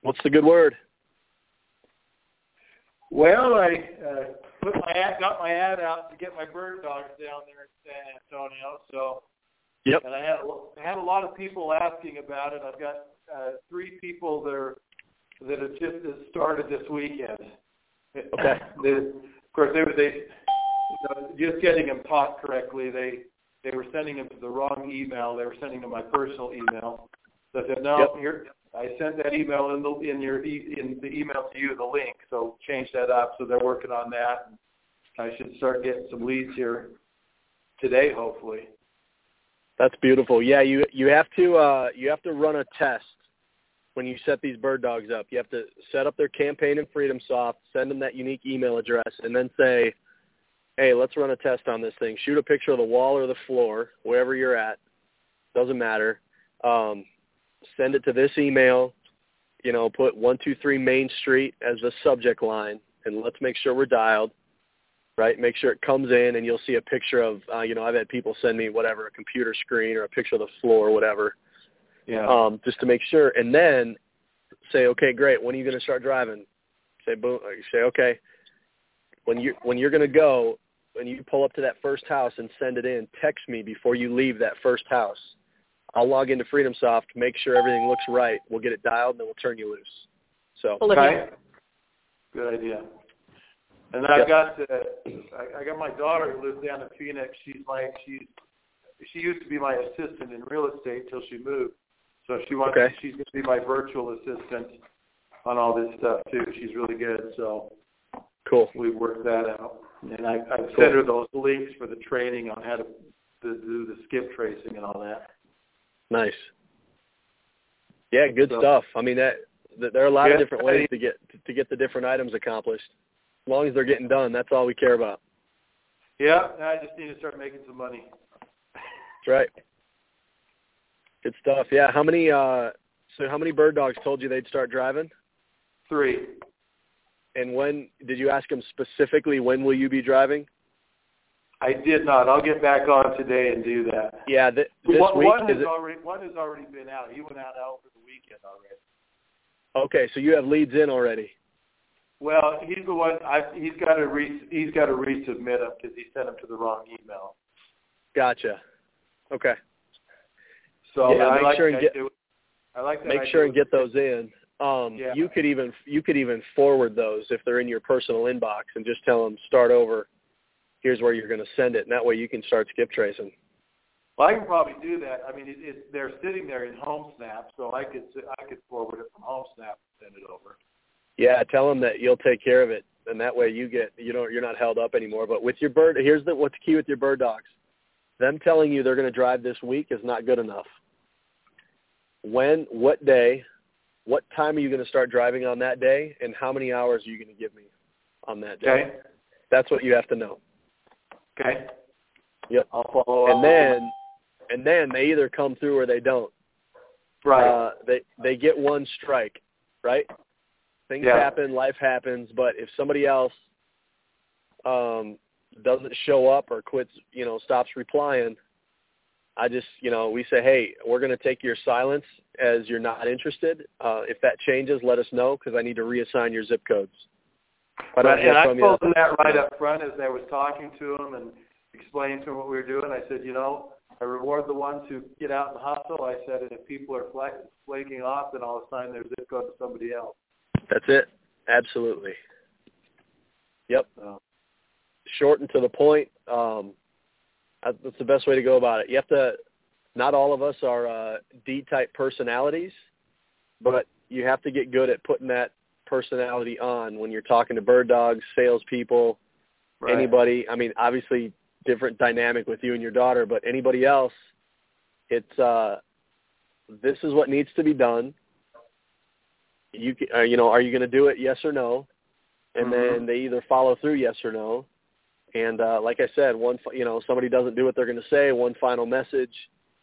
What's the good word? Well, I got my ad out to get my bird dogs down there in San Antonio. So, yep. And I had a lot of people asking about it. I've got 3 people that have just started this weekend. Okay. Of course, they just getting them taught correctly. They were sending them to the wrong email. They were sending them my personal email. So I said, no, yep. here. I sent that email in the email to you, the link. So change that up. So they're working on that. I should start getting some leads here today, hopefully. That's beautiful. Yeah, you have to run a test when you set these bird dogs up. You have to set up their campaign in FreedomSoft, send them that unique email address, and then say, hey, let's run a test on this thing. Shoot a picture of the wall or the floor, wherever you're at. Doesn't matter. Send it to this email, put 123 Main Street as the subject line, and let's make sure we're dialed, right? Make sure it comes in, and you'll see a picture of, I've had people send me whatever, a computer screen or a picture of the floor or whatever, just to make sure. And then say, okay, great, when are you going to start driving? Say, boom. You say, okay, when you're going to go, when you pull up to that first house and send it in, text me before you leave that first house. I'll log into FreedomSoft, make sure everything looks right. We'll get it dialed, and then we'll turn you loose. So, okay. Good idea. And I got my daughter who lives down in Phoenix. She used to be my assistant in real estate till she moved. So she's going to be my virtual assistant on all this stuff too. She's really good. So cool. We've worked that out. And I sent her those links for the training on how to do the skip tracing and all that. Nice. Yeah, good stuff. I mean, there are a lot of different ways to get the different items accomplished. As long as they're getting done, that's all we care about. Yeah, I just need to start making some money. That's right. Good stuff. Yeah. How many bird dogs told you they'd start driving? 3. And when did you ask them specifically? When will you be driving? I did not. I'll get back on today and do that. Yeah, this week. One has already been out. He went out over the weekend already. Okay, so you have leads in already. Well, he's the one. He's got to resubmit them because he sent them to the wrong email. Gotcha. Okay. So yeah, make sure and get those in. You could even forward those if they're in your personal inbox and just tell them start over. Here's where you're going to send it, and that way you can start skip tracing. Well, I can probably do that. I mean, they're sitting there in HomeSnap, so I could forward it from HomeSnap and send it over. Yeah, tell them that you'll take care of it, and that way you're not held up anymore. But with your bird, what's key with your bird dogs. Them telling you they're going to drive this week is not good enough. When, what day, what time are you going to start driving on that day, and how many hours are you going to give me on that day? Okay. That's what you have to know. Okay. Yep. I'll follow up. And then they either come through or they don't. Right. They get one strike, right? Things happen, life happens, but if somebody else doesn't show up or quits, stops replying, we say, hey, we're going to take your silence as you're not interested. If that changes, let us know because I need to reassign your zip codes. And I told them that right up front as I was talking to them and explaining to them what we were doing. I said, I reward the ones who get out and hustle. I said, and if people are flaking off, then I'll assign their zip code to somebody else. That's it. Absolutely. Yep. Short and to the point. That's the best way to go about it. You have to. Not all of us are D-type personalities, but you have to get good at putting that personality on when you're talking to bird dogs, salespeople, anybody. I mean, obviously different dynamic with you and your daughter, but anybody else, it's this is what needs to be done. Are you going to do it? Yes or no? And then they either follow through, yes or no. And like I said, somebody doesn't do what they're going to say. One final message,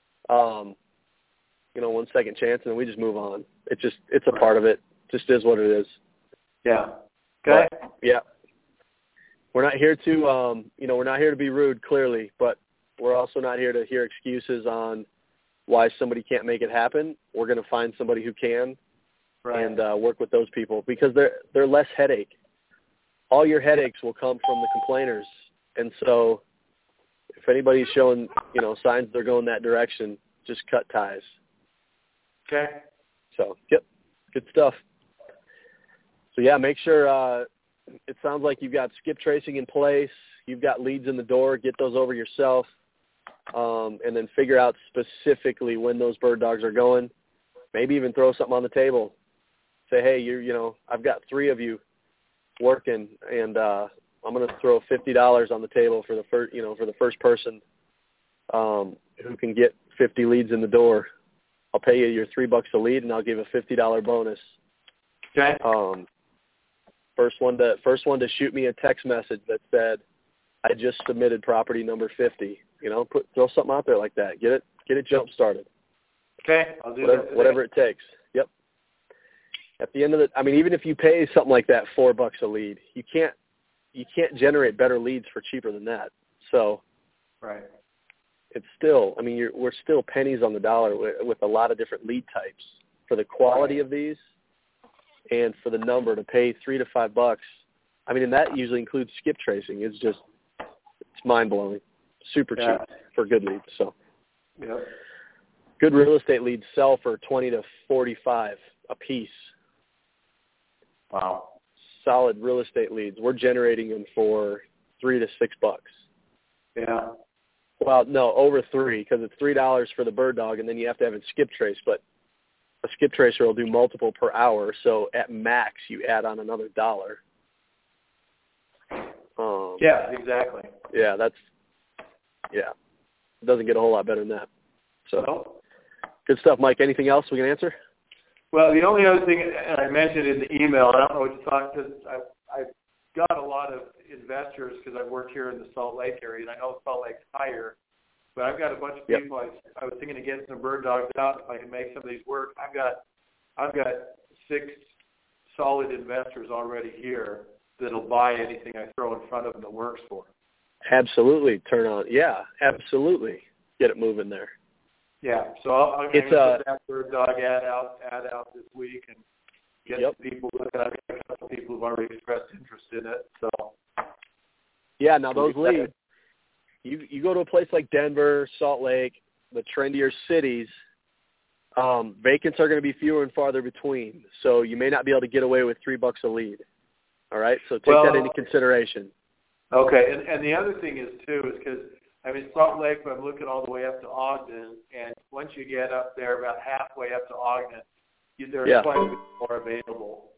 one second chance, and then we just move on. It's a part of it. Just is what it is. Yeah. Okay. But, yeah. We're not here to, we're not here to be rude, clearly, but we're also not here to hear excuses on why somebody can't make it happen. We're going to find somebody who can, Right. and work with those people because they're less headache. All your headaches will come from the complainers, and so if anybody's showing signs they're going that direction, just cut ties. Okay. So yep, good stuff. So yeah, make sure. It sounds like you've got skip tracing in place. You've got leads in the door. Get those over yourself, and then figure out specifically when those bird dogs are going. Maybe even throw something on the table. Say, hey, I've got 3 of you working, and I'm going to throw $50 on the table for the first person who can get 50 leads in the door. I'll pay you your $3 a lead, and I'll give a $50 bonus. Okay. First one to shoot me a text message that said, "I just submitted property number 50." Throw something out there like that. Get it jump started. Okay, I'll do that. Whatever it takes. Yep. At the end of even if you pay something like that $4 a lead, you can't generate better leads for cheaper than that. So, right. It's still, we're still pennies on the dollar with a lot of different lead types for the quality of these. And for the number to pay $3 to $5, and that usually includes skip tracing. It's mind blowing, super cheap for good leads. So, good real estate leads sell for $20 to $45 a piece. Wow, solid real estate leads. We're generating them for $3 to $6. Yeah. Well, no, over 3 because it's $3 for the bird dog, and then you have to have it skip trace, but a skip tracer will do multiple per hour, so at max you add on another $1. Yeah, exactly. Yeah, it doesn't get a whole lot better than that. So, good stuff, Mike. Anything else we can answer? Well, the only other thing, and I mentioned in the email, I don't know what to talk, because I've got a lot of investors because I work here in the Salt Lake area, and I know Salt Lake's higher. But I've got a bunch of people. I was thinking of getting some bird dogs out if I can make some of these work. I've got 6 solid investors already here that'll buy anything I throw in front of them that works for them. Absolutely, turn on. Yeah, absolutely, get it moving there. Yeah, so I'm going to put that bird dog ad out this week and get people looking. I've got a couple people who've already expressed interest in it. So yeah, now those leads. You go to a place like Denver, Salt Lake, the trendier cities, vacants are going to be fewer and farther between. So you may not be able to get away with $3 a lead. All right, so take that into consideration. Okay, and the other thing is because Salt Lake, I'm looking all the way up to Ogden, and once you get up there about halfway up to Ogden, there's quite a bit more available.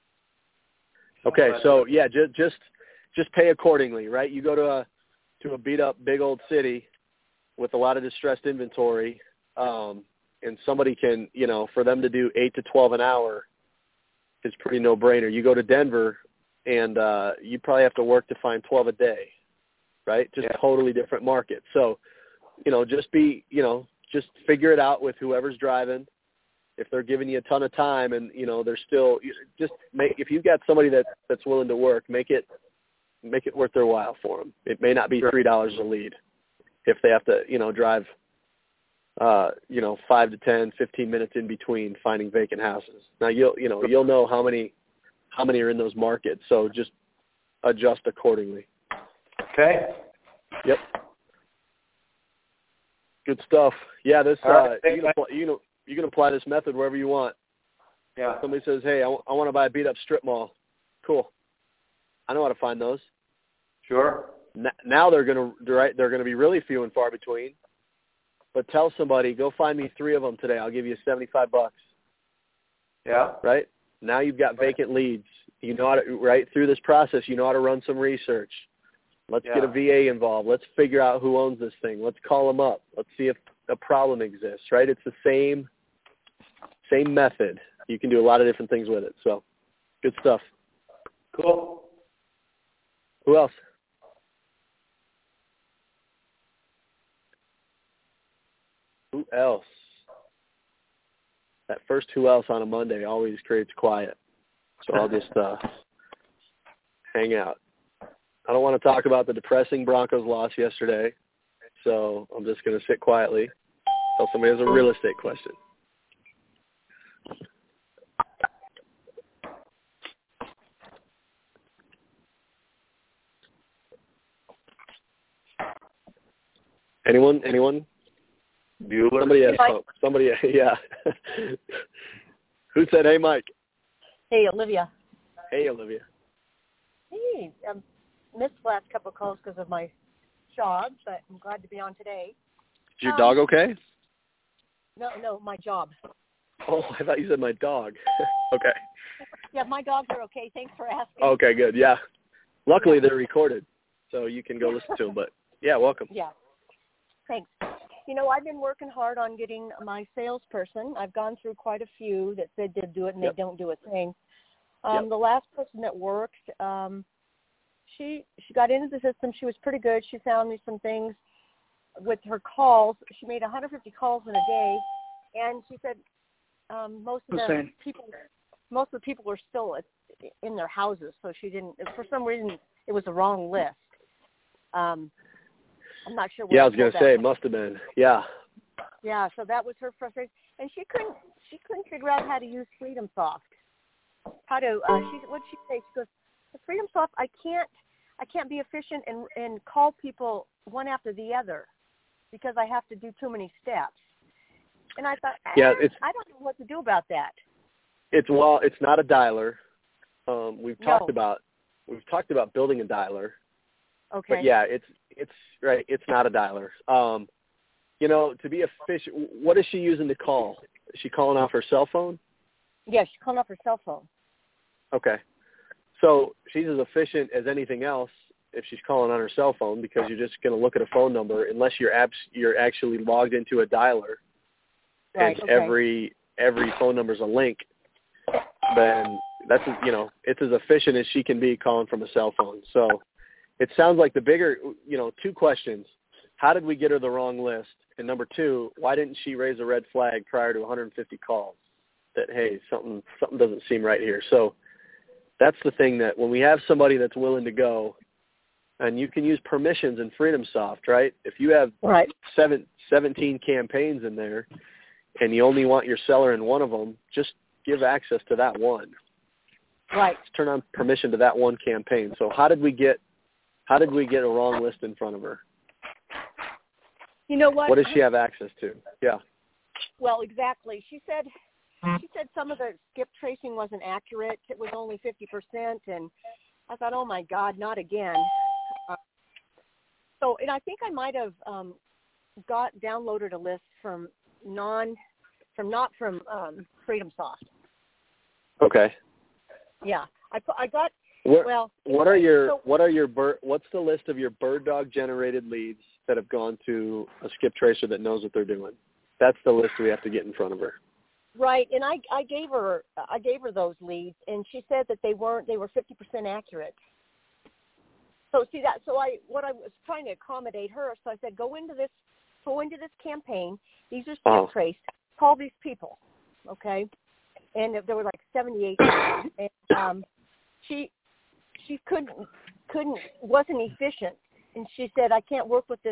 Okay, so just pay accordingly, right? You go to a beat up big old city with a lot of distressed inventory, and somebody can, for them to do 8 to 12 an hour is pretty no brainer. You go to Denver and you probably have to work to find 12 a day, right? Just totally different market. So, just figure it out with whoever's driving. If they're giving you a ton of time and, they're still if you've got somebody that's willing to work, make it worth their while for them. It may not be $3 a lead if they have to, drive, 5 to 10, 15 minutes in between finding vacant houses. Now you'll know how many are in those markets. So just adjust accordingly. Okay. Yep. Good stuff. Yeah. This, you can apply this method wherever you want. Yeah. Somebody says, hey, I want to buy a beat up strip mall. Cool. I know how to find those. Sure. Now they're going to be really few and far between. But tell somebody, go find me 3 of them today. I'll give you $75. Yeah. Right? Now you've got vacant leads. You know how to, right through this process, you know how to run some research. Let's get a VA involved. Let's figure out who owns this thing. Let's call them up. Let's see if a problem exists, right? It's the same method. You can do a lot of different things with it. So good stuff. Cool. Who else? Who else? That first who else on a Monday always creates quiet. So I'll just hang out. I don't want to talk about the depressing Broncos loss yesterday, so I'm just going to sit quietly until somebody has a real estate question. Anyone? Bueller. Somebody has somebody. Yeah. Who said, "Hey, Mike"? Hey, Olivia. Hey, Olivia. Hey, missed the last couple of calls because of my job, but I'm glad to be on today. Is your dog okay? No, my job. Oh, I thought you said my dog. Okay. Yeah, my dogs are okay. Thanks for asking. Okay, good. Yeah. Luckily, they're recorded, so you can go listen to them. But, yeah, welcome. Yeah. Thanks. You know, I've been working hard on getting my salesperson. I've gone through quite a few that said they'd do it, and they don't do a thing. The last person that worked, she got into the system. She was pretty good. She found me some things with her calls. She made 150 calls in a day, and she said most of the people were still in their houses, so she didn't. For some reason, it was the wrong list. I'm not sure. Yeah, I was going to say it must have been. Yeah. Yeah, so that was her frustration, and she couldn't figure out how to use FreedomSoft. How to? What'd she say? She goes, "The FreedomSoft, I can't be efficient and call people one after the other because I have to do too many steps." And I thought, I don't know what to do about that. It's not a dialer. We've talked about building a dialer. Okay. But yeah, it's right. It's not a dialer. To be efficient, what is she using to call? Is she calling off her cell phone? Yeah, she's calling off her cell phone. Okay. So she's as efficient as anything else if she's calling on her cell phone, because you're just going to look at a phone number unless you're actually logged into a dialer, right, and every phone number is a link. Then that's it's as efficient as she can be calling from a cell phone. So it sounds like the bigger, two questions: how did we get her the wrong list? And number two, why didn't she raise a red flag prior to 150 calls? That, hey, something doesn't seem right here. So that's the thing, that when we have somebody that's willing to go, and you can use permissions in FreedomSoft, right? If you have 17 campaigns in there and you only want your seller in one of them, just give access to that one. Right. Just turn on permission to that one campaign. So how did we get a wrong list in front of her? You know what? What does she have access to? Yeah. Well, exactly. She said some of the skip tracing wasn't accurate. It was only 50%, and I thought, oh my God, not again. And I think I might have downloaded a list from not from FreedomSoft. Okay. Yeah, I got. What's the list of your bird dog generated leads that have gone to a skip tracer that knows what they're doing? That's the list we have to get in front of her. Right, and I gave her those leads, and she said that they were 50% accurate. So see that. So I was trying to accommodate her. So I said, go into this campaign. These are skip traced. Call these people, okay? And there were like 78, and she wasn't efficient, and she said, I can't work with this.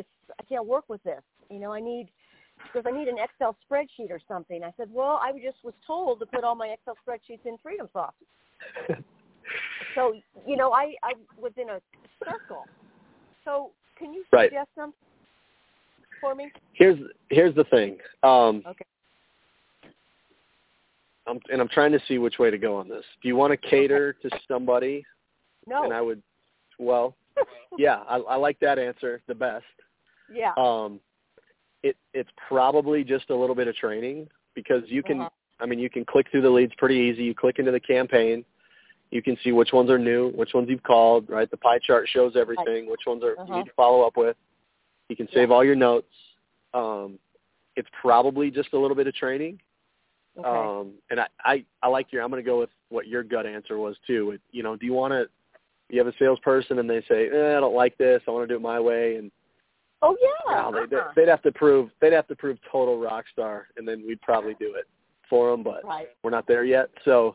I need an Excel spreadsheet or something. I said, well, I just was told to put all my Excel spreadsheets in FreedomSoft. So, I was in a circle. So can you suggest something for me? Here's the thing. Okay. I'm trying to see which way to go on this. Do you want to cater to somebody? No. And I would, yeah, I like that answer the best. Yeah. It's probably just a little bit of training, because you can, you can click through the leads pretty easy. You click into the campaign. You can see which ones are new, which ones you've called, right? The pie chart shows everything, which ones you need to follow up with. You can save all your notes. It's probably just a little bit of training. Okay. And I like I'm going to go with what your gut answer was too. Do you have a salesperson and they say, I don't like this, I want to do it my way, and they'd have to prove total rock star, and then we'd probably do it for them, but we're not there yet. So,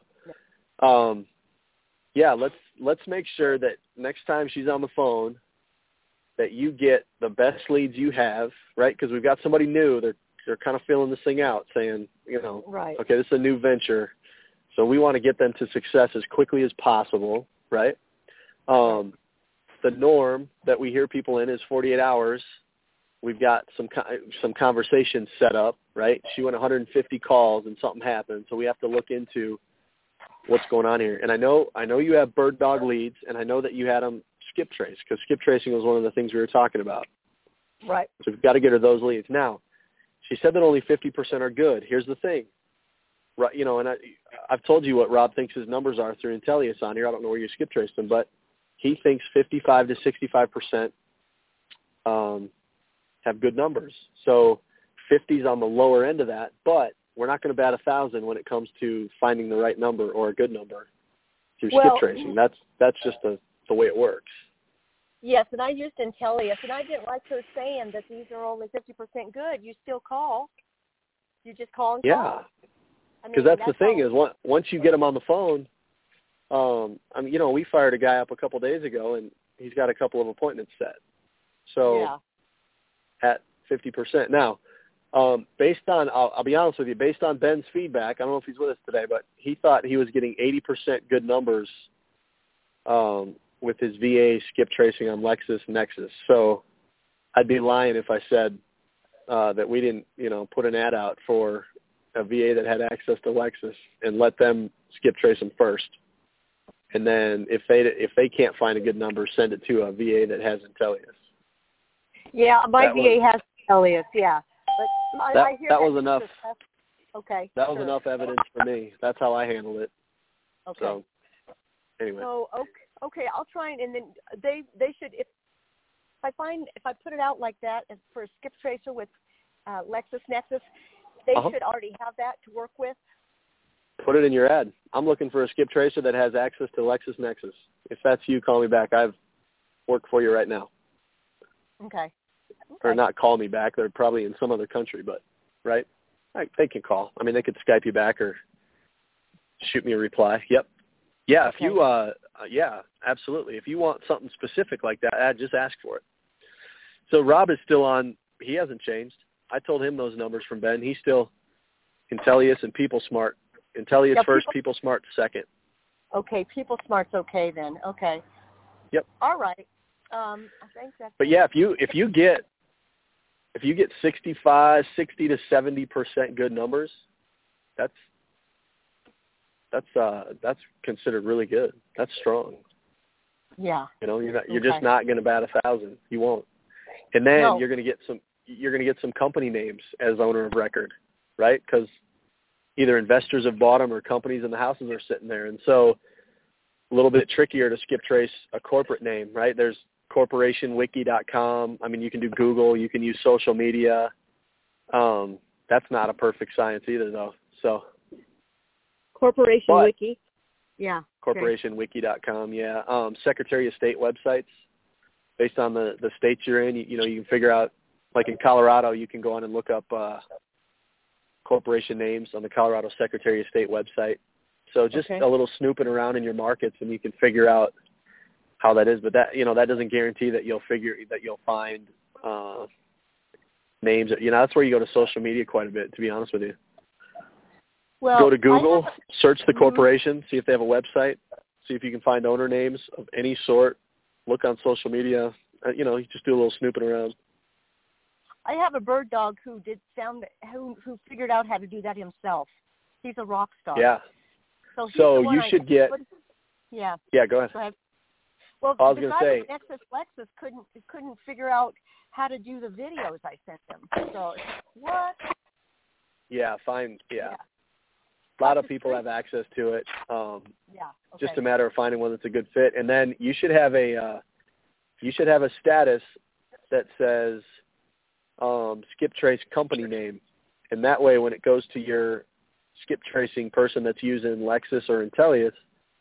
let's make sure that next time she's on the phone, that you get the best leads you have, right? Because we've got somebody new. They're kind of filling this thing out, saying, okay, this is a new venture, so we want to get them to success as quickly as possible, right? The norm that we hear people in is 48 hours. we've got some conversations set up, right? She went 150 calls and something happened, so we have to look into what's going on here. And I know you have bird dog leads, and I know that you had them skip trace, because skip tracing was one of the things we were talking about. Right. So we've got to get her those leads. Now, she said that only 50% are good. Here's the thing. Right, you know, and I've told you what Rob thinks his numbers are through Intellius on here. I don't know where you skip traced them, but he thinks 55 to 65% have good numbers. So 50's on the lower end of that, but we're not going to bat 1,000 when it comes to finding the right number or a good number through skip tracing. That's just the way it works. Yes, and I used Intellius, and I didn't like her saying that these are only 50% good. You still call. You just call and call. Because that's the thing is once you get them on the phone, I mean, you know, we fired a guy up a couple days ago, and he's got a couple of appointments set. So at 50%. Now, based on, I'll be honest with you, based on Ben's feedback, I don't know if he's with us today, but he thought he was getting 80% good numbers with his VA skip tracing on LexisNexis. So I'd be lying if I said that we didn't, you know, put an ad out for a VA that had access to Lexis and let them skip trace them first. And then if they can't find a good number, send it to a VA that has Intellius. Yeah, my VA has Intellius, yeah. But I hear that was enough. Okay. That was enough evidence for me. That's how I handled it. Okay. So anyway. So okay, I'll try and then they should if I put it out like that for a skip tracer with LexisNexis, they should already have that to work with. Put it in your ad. I'm looking for a skip tracer that has access to LexisNexis. If that's you, call me back. I've worked for you right now. Okay. Or not call me back. They're probably in some other country, but, right? They can call. I mean, they could Skype you back or shoot me a reply. Yep. Yeah, if you, absolutely. If you want something specific like that, just ask for it. So Rob is still on. He hasn't changed. I told him those numbers from Ben. He's still Intellius and PeopleSmart. Intellius first, PeopleSmart second. Okay, PeopleSmart's okay then. Okay. Yep. All right. I think that's. But yeah, if you get 65, 60 to 70% good numbers, that's considered really good. That's strong. Yeah. You know, you're just not going to bat 1,000. You won't. And then you're going to get some company names as owner of record, right? Because either investors have bought them or companies in the houses are sitting there. And so a little bit trickier to skip trace a corporate name, right? There's corporationwiki.com. I mean, you can do Google. You can use social media. That's not a perfect science either, though. So Corporation Wiki. Yeah. Corporationwiki.com, yeah. Secretary of State websites based on the states you're in. You know, you can figure out, like in Colorado, you can go on and look up corporation names on the Colorado Secretary of State website. So just a little snooping around in your markets, and you can figure out how that is. But that, you know, that doesn't guarantee that you'll find names. You know, that's where you go to social media quite a bit, to be honest with you. Well, go to Google, search the corporation, see if they have a website, see if you can find owner names of any sort. Look on social media. You know, you just do a little snooping around. I have a bird dog who figured out how to do that himself. He's a rock star. Yeah. So you should get. Yeah. Yeah. Go ahead. Well, I was going to say. Lexis couldn't figure out how to do the videos I sent him. So what? Yeah. Fine. Yeah. A lot of people have access to it. Just a matter of finding one that's a good fit, and then you should have a status that says skip trace company name, and that way when it goes to your skip tracing person that's using Lexis or Intellius,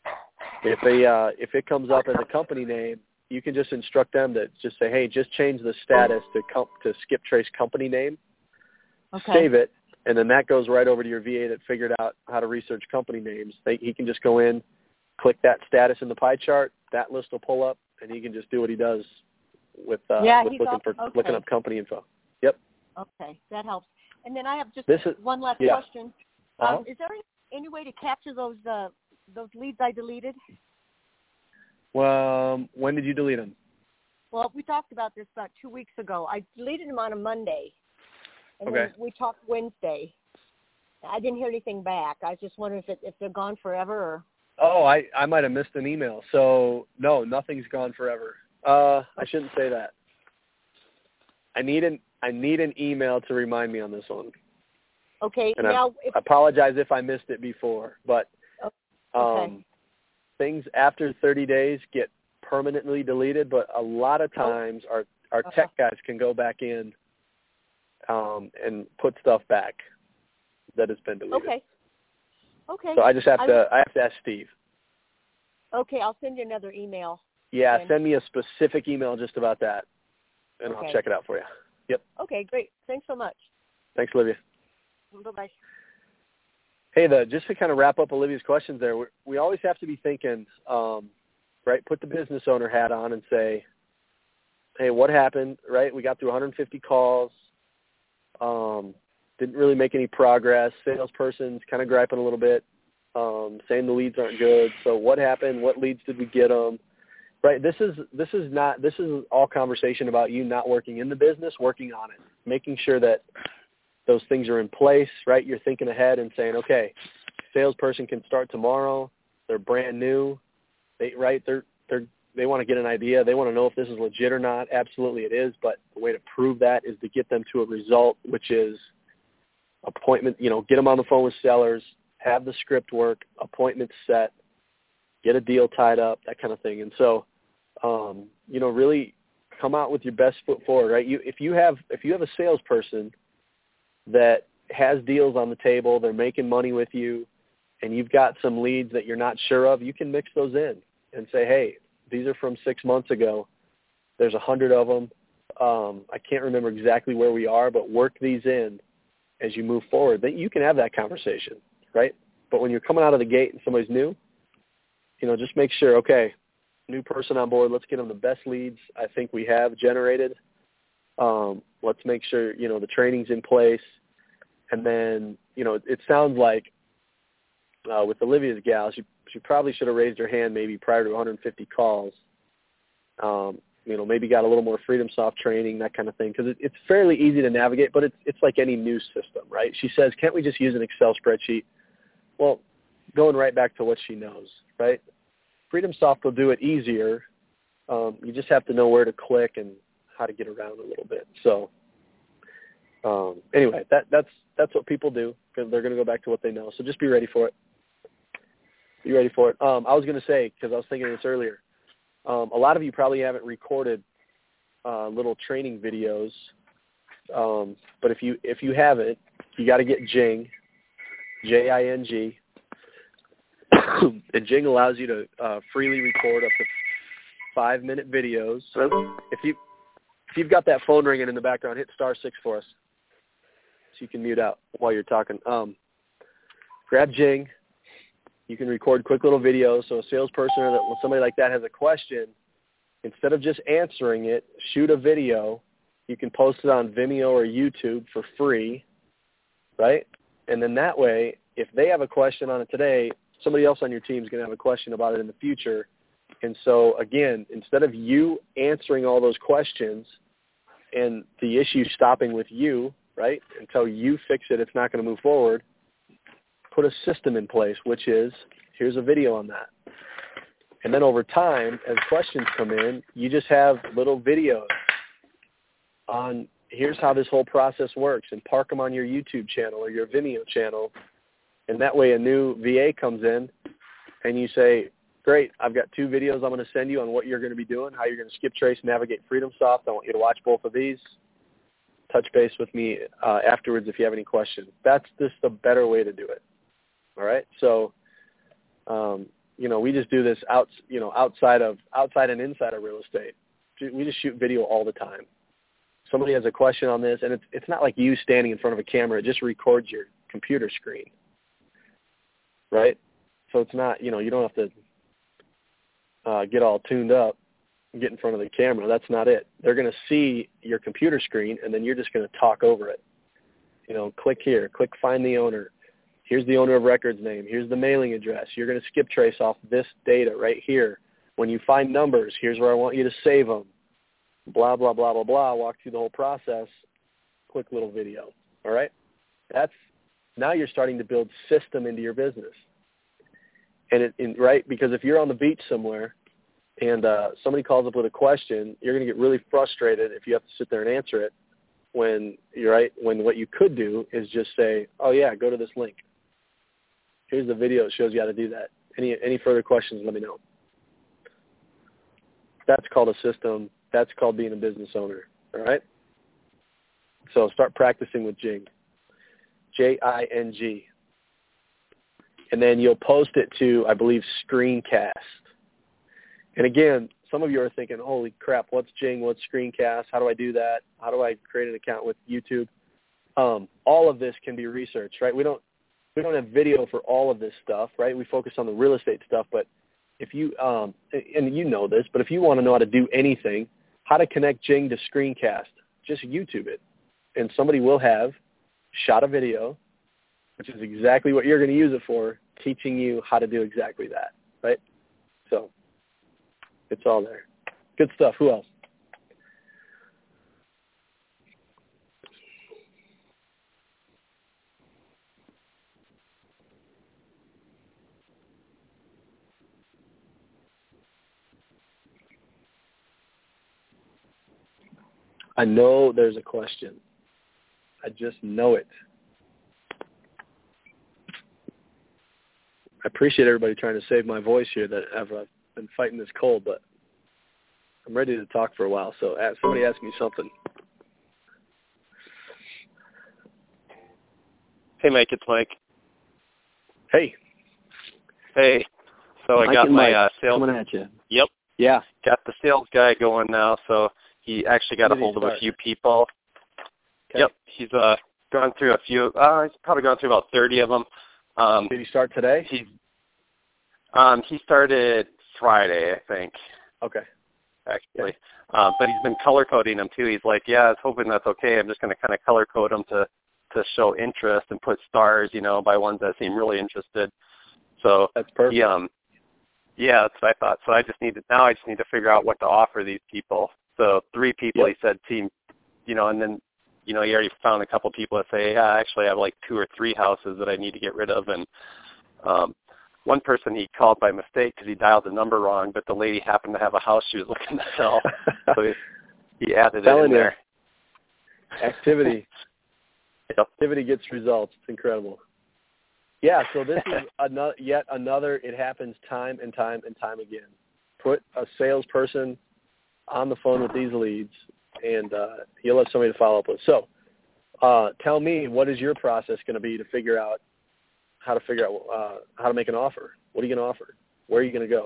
if it comes up as a company name, you can just instruct them to just say, hey, just change the status to skip trace company name, save it. And then that goes right over to your VA that figured out how to research company names. He can just go in, click that status in the pie chart. That list will pull up, and he can just do what he does with looking up company info. Yep. Okay, that helps. And then I have just one last Yeah. question. Is there any way to capture those leads I deleted? Well, when did you delete them? Well, we talked about this about 2 weeks ago. I deleted them on a Monday, and then we talked Wednesday. I didn't hear anything back. I was just wondering if they're gone forever or. Oh, I might have missed an email. So no, nothing's gone forever. I shouldn't say that. I need an email to remind me on this one. Okay. And now, I apologize if I missed it before, but things after 30 days get permanently deleted. But a lot of times our tech guys can go back in and put stuff back that has been deleted. Okay. Okay. So I just have to ask Steve. Okay, I'll send you another email. Yeah, send me a specific email just about that, and I'll check it out for you. Yep. Okay, great. Thanks so much. Thanks, Olivia. Bye-bye. Hey, just to kind of wrap up Olivia's questions there, we always have to be thinking, right, put the business owner hat on and say, hey, what happened, right? We got through 150 calls, didn't really make any progress. Salesperson's kind of griping a little bit, saying the leads aren't good. So what happened? What leads did we get them? Right. This is all conversation about you not working in the business, working on it, making sure that those things are in place. Right. You're thinking ahead and saying, okay, salesperson can start tomorrow. They're brand new. They want to get an idea. They want to know if this is legit or not. Absolutely, it is. But the way to prove that is to get them to a result, which is appointment. Get them on the phone with sellers, have the script work, appointments set, get a deal tied up, that kind of thing. And so, really come out with your best foot forward, right? If you have a salesperson that has deals on the table, they're making money with you, and you've got some leads that you're not sure of, you can mix those in and say, hey, these are from 6 months ago. There's 100 of them. I can't remember exactly where we are, but work these in as you move forward. Then you can have that conversation, right? But when you're coming out of the gate and somebody's new, just make sure, okay, new person on board, let's get them the best leads I think we have generated. Let's make sure, the training's in place. And then, it sounds like with Olivia's gal, she probably should have raised her hand maybe prior to 150 calls. Maybe got a little more FreedomSoft training, that kind of thing, because it's fairly easy to navigate, but it's like any new system, right? She says, can't we just use an Excel spreadsheet? Well, going right back to what she knows, right? FreedomSoft will do it easier. You just have to know where to click and how to get around a little bit. So anyway, that's what people do, because they're going to go back to what they know. So just be ready for it. Be ready for it. I was going to say, because I was thinking of this earlier, a lot of you probably haven't recorded little training videos, but if you haven't, you got to get Jing, Jing. And Jing allows you to freely record up to 5-minute videos. If you've got that phone ringing in the background, hit *6 for us so you can mute out while you're talking. Grab Jing. You can record quick little videos. So a salesperson or somebody like that has a question, instead of just answering it, shoot a video. You can post it on Vimeo or YouTube for free, right? And then that way, if they have a question on it today, somebody else on your team is going to have a question about it in the future. And so, again, instead of you answering all those questions and the issue stopping with you, right, until you fix it, it's not going to move forward, put a system in place, which is, here's a video on that. And then over time, as questions come in, you just have little videos on here's how this whole process works, and park them on your YouTube channel or your Vimeo channel. And that way a new VA comes in and you say, great, I've got 2 videos I'm going to send you on what you're going to be doing, how you're going to skip trace, navigate FreedomSoft. I want you to watch both of these. Touch base with me afterwards if you have any questions. That's just the better way to do it. All right? So, we just do this outside and inside of real estate. We just shoot video all the time. Somebody has a question on this, and it's not like you standing in front of a camera. It just records your computer screen. Right? So it's not, you don't have to get all tuned up and get in front of the camera. That's not it. They're going to see your computer screen, and then you're just going to talk over it. Click here, click find the owner. Here's the owner of record's name. Here's the mailing address. You're going to skip trace off this data right here. When you find numbers, here's where I want you to save them. blah, blah, blah, blah, blah, walk through the whole process, quick little video. All right? Now you're starting to build system into your business. And right? Because if you're on the beach somewhere and somebody calls up with a question, you're going to get really frustrated if you have to sit there and answer it when what you could do is just say, oh, yeah, go to this link. Here's the video that shows you how to do that. Any further questions, let me know. That's called a system. That's called being a business owner, all right? So start practicing with Jing, Jing. And then you'll post it to, I believe, Screencast. And again, some of you are thinking, holy crap, what's Jing? What's Screencast? How do I do that? How do I create an account with YouTube? All of this can be researched, right? We don't have video for all of this stuff, right? We focus on the real estate stuff, but if you, and you know this, but if you want to know how to do anything, how to connect Jing to Screencast, just YouTube it. And somebody will have shot a video, which is exactly what you're going to use it for, teaching you how to do exactly that, right? So it's all there. Good stuff. Who else? I know there's a question. I just know it. I appreciate everybody trying to save my voice here that I've been fighting this cold, but I'm ready to talk for a while. So somebody ask me something. Hey, Mike, it's Mike. Hey. Hey. So I got my sales. Coming at you. Yep. Yeah. Got the sales guy going now, so he actually got a hold of a few people. Okay. Yep. He's gone through a few. He's probably gone through about 30 of them. Did he start today? He started Friday, I think. Okay. Actually. But he's been color coding them too. He's like, yeah, I was hoping that's okay. I'm just going to kind of color code them to show interest and put stars, by ones that seem really interested. So that's perfect. Yeah, that's what I thought. So I just need to figure out what to offer these people. So 3 people, he said, seem, and then, he already found a couple people that say, yeah, actually I have like 2 or 3 houses that I need to get rid of. And one person he called by mistake because he dialed the number wrong, but the lady happened to have a house she was looking to sell. So he added it in there. Activity. Yep. Activity gets results. It's incredible. Yeah, so this is yet another, it happens time and time and time again. Put a salesperson on the phone with these leads, and you'll have somebody to follow up with. So tell me, what is your process going to be to figure out how to make an offer? What are you going to offer? Where are you going to go?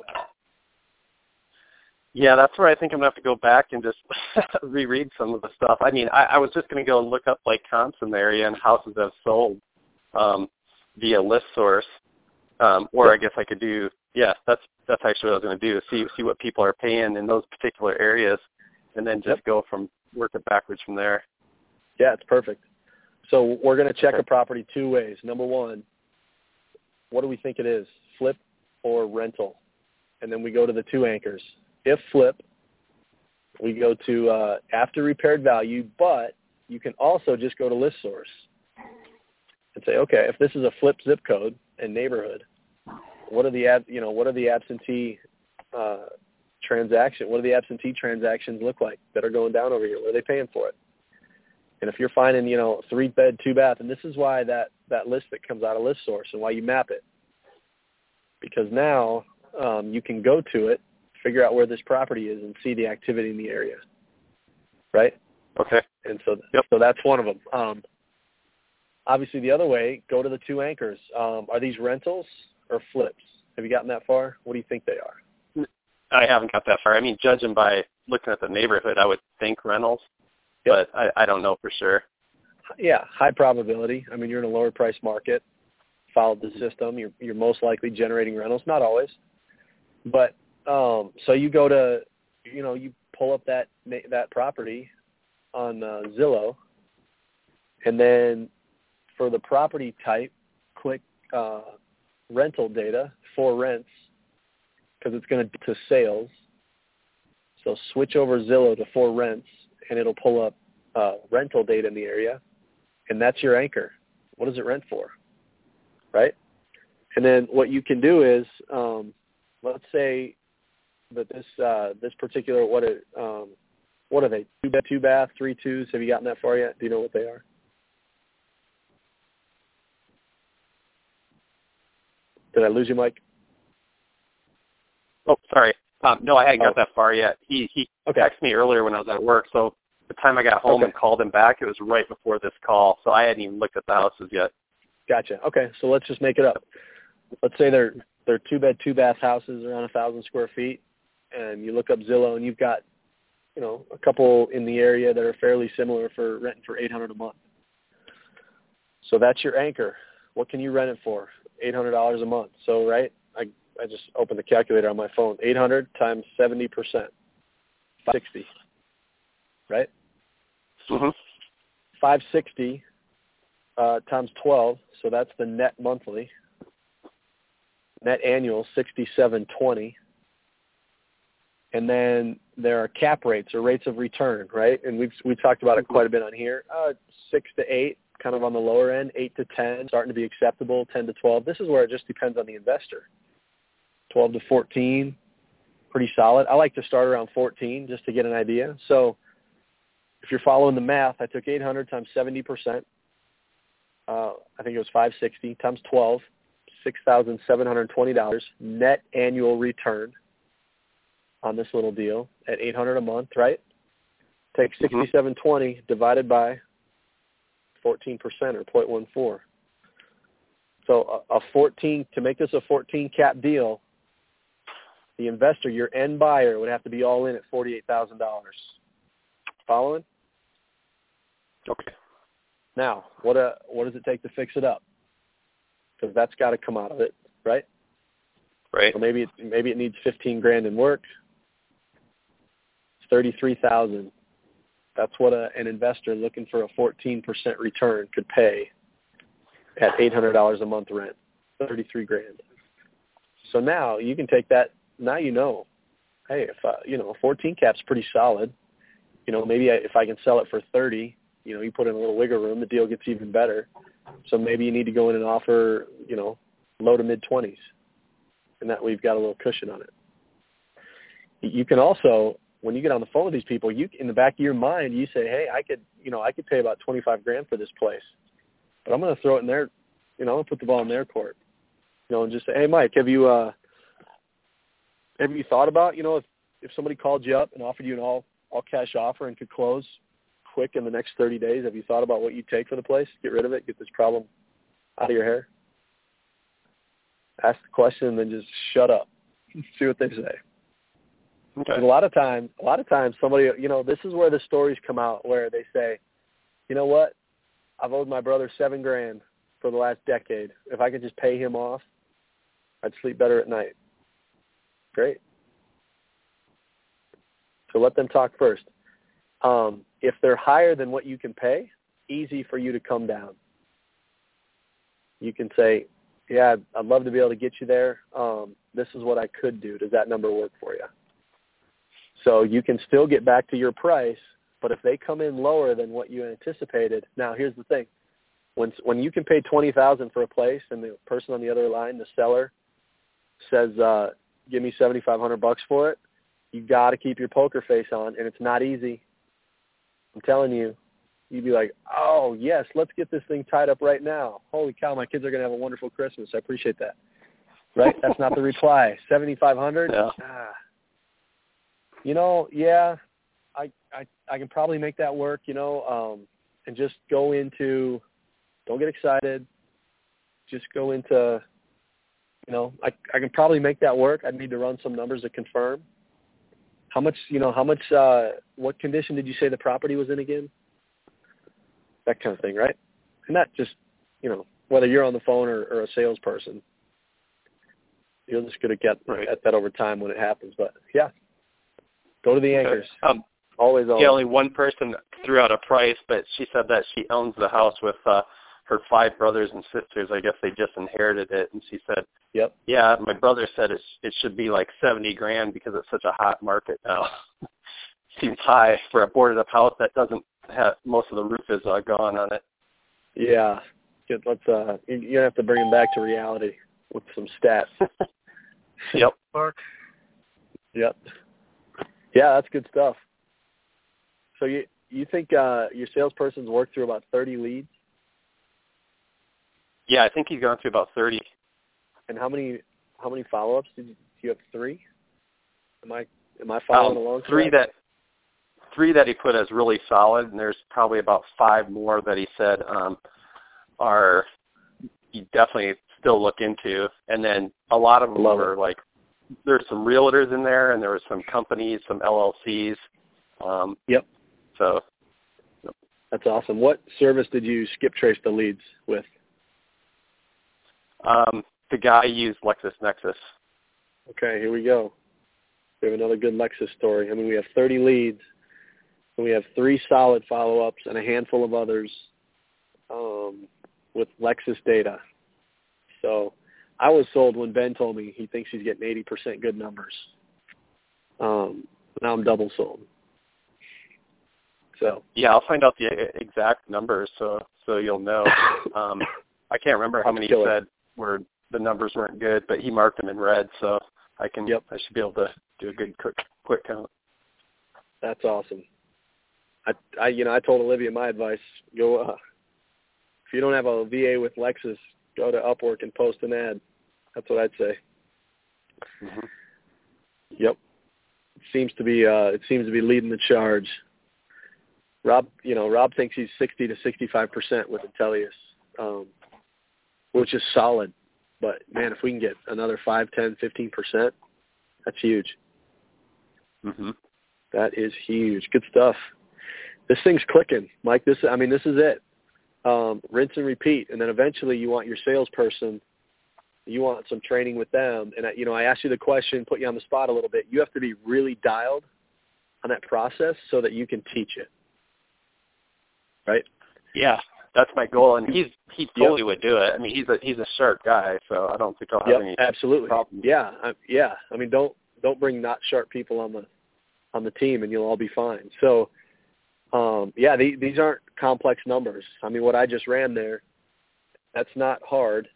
Yeah, that's where I think I'm going to have to go back and just reread some of the stuff. I mean, I was just going to go and look up like comps in the area and houses that have sold via ListSource, or I guess I could do, that's actually what I was going to do, see what people are paying in those particular areas, and then just go work it backwards from there. Yeah, it's perfect. So we're going to check a property 2 ways. Number 1, what do we think it is, flip or rental? And then we go to the 2 anchors. If flip, we go to after repaired value, but you can also just go to ListSource and say, okay, if this is a flip zip code and neighborhood, what are the absentee transaction? What do the absentee transactions look like that are going down over here? What are they paying for it? And if you're finding, 3-bed, 2-bath, and this is why that list that comes out of ListSource and why you map it, because now you can go to it, figure out where this property is, and see the activity in the area, right? Okay. And so that's one of them. Obviously, the other way, go to the 2 anchors. Are these rentals or flips? Have you gotten that far? What do you think they are? I haven't got that far. I mean, judging by looking at the neighborhood, I would think rentals, but I don't know for sure. Yeah, high probability. I mean, you're in a lower price market. Followed the system. You're most likely generating rentals. Not always, but so you go to, you pull up that property on Zillow, and then for the property type, click rental data for rents, because it's going to sales. So switch over Zillow to For Rents, and it'll pull up rental data in the area, and that's your anchor. What does it rent for, right? And then what you can do is, let's say that this particular what are they? 2-bed, 2-bath, 3-2s? Have you gotten that far yet? Do you know what they are? Did I lose you, Mike? Oh, sorry. No, I hadn't got that far yet. He texted me earlier when I was at work, so the time I got home and called him back, it was right before this call, so I hadn't even looked at the houses yet. Gotcha. Okay, so let's just make it up. Let's say they're 2-bed, 2-bath houses around 1,000 square feet, and you look up Zillow, and you've got, a couple in the area that are fairly similar for renting for $800 a month. So that's your anchor. What can you rent it for? $800 a month. So, right, I just opened the calculator on my phone. 800 times 70%, 560, right? Mm-hmm. 560 times 12, so that's the net monthly. Net annual, 6720. And then there are cap rates or rates of return, right? And we've talked about it quite a bit on here. 6 to 8, kind of on the lower end. 8 to 10, starting to be acceptable. 10 to 12. This is where it just depends on the investor. 12 to 14, pretty solid. I like to start around 14 just to get an idea. So if you're following the math, I took 800 times 70%. I think it was 560 times 12, $6,720 net annual return on this little deal at $800 a month, right? Take 6720 divided by 14% or 0.14. So a 14, to make this a 14 cap deal, the investor, your end buyer, would have to be all in at $48,000. Following? Okay. Now, what does it take to fix it up? Because that's got to come out of it, right? Right. So maybe it needs $15,000 in work. It's $33,000. That's what an investor looking for a 14% return could pay at $800 a month rent. $33,000. So now you can take that. Now hey, if 14 cap's pretty solid. Maybe if I can sell it for 30. You put in a little wiggle room, the deal gets even better. So maybe you need to go in and offer, low to mid-20s, and that way you've got a little cushion on it. You can also, when you get on the phone with these people, in the back of your mind, you say, hey, I could pay about $25,000 for this place, but I'm going to throw it in their, put the ball in their court, and just say, hey, Mike, have you thought about, if somebody called you up and offered you an all cash offer and could close quick in the next 30 days, have you thought about what you'd take for the place? Get rid of it, get this problem out of your hair? Ask the question and then just shut up. See what they say. Okay. A lot of times somebody, this is where the stories come out where they say, you know what? I've owed my brother $7,000 for the last decade. If I could just pay him off, I'd sleep better at night. Great. So let them talk first. If they're higher than what you can pay, easy for you to come down. You can say, yeah, I'd love to be able to get you there. This is what I could do. Does that number work for you? So you can still get back to your price, but if they come in lower than what you anticipated, now here's the thing. When you can pay $20,000 for a place and the person on the other line, the seller, says, give me $7,500 for it, you got to keep your poker face on, and it's not easy. I'm telling you, you'd be like, oh, yes, let's get this thing tied up right now. Holy cow, my kids are going to have a wonderful Christmas. I appreciate that. Right? That's not the reply. $7,500? Yeah. Yeah, I can probably make that work, and just go into, don't get excited. Just go into, I can probably make that work. I'd need to run some numbers to confirm. How much, what condition did you say the property was in again? That kind of thing, right? And that just, whether you're on the phone or a salesperson, you're just going to get at that over time when it happens. But, yeah, go to the anchors. Always. Yeah, only one person threw out a price, but she said that she owns the house with her 5 brothers and sisters, I guess they just inherited it, and she said, Yep. yeah, my brother said it should be like $70,000 because it's such a hot market now. Seems high for a boarded up house that doesn't have, most of the roof is gone on it. Yeah. Good. Let's you have to bring him back to reality with some stats. Yep. Mark. Yep. Yeah, that's good stuff. So you think your salesperson's worked through about 30 leads? Yeah, I think he's gone through about 30. And how many follow-ups do you have? 3? Am I following along? 3 that he put as really solid, and there's probably about 5 more that he said are he definitely still look into. And then a lot of them were like, there's some realtors in there, and there were some companies, some LLCs. Yep. So that's awesome. What service did you skip trace the leads with? The guy used LexisNexis. Okay, here we go. We have another good Lexus story. I mean, we have 30 leads, and we have 3 solid follow-ups and a handful of others with Lexus data. So I was sold when Ben told me he thinks he's getting 80% good numbers. Now I'm double sold. So yeah, I'll find out the exact numbers so you'll know. I can't remember how many he said where the numbers weren't good, but he marked them in red, so I should be able to do a good quick count. That's awesome. I told Olivia my advice: go if you don't have a VA with Lexus, go to Upwork and post an ad. That's what I'd say. Mm-hmm. Yep, it seems to be leading the charge. Rob thinks he's 60 to 65% with Intellius, which is solid. But man, if we can get another 5, 10, 15%, that's huge. Mm-hmm. That is huge. Good stuff. This thing's clicking, Mike. This is it. Rinse and repeat, and then eventually you want your salesperson. You want some training with them, and I asked you the question, put you on the spot a little bit. You have to be really dialed on that process so that you can teach it. Right? Yeah, that's my goal, and he totally would do it. I mean, he's a sharp guy, so I don't think I'll have any absolutely problems. Yeah. I mean, don't bring not sharp people on the team, and you'll all be fine. So, these aren't complex numbers. I mean, what I just ran there, that's not hard.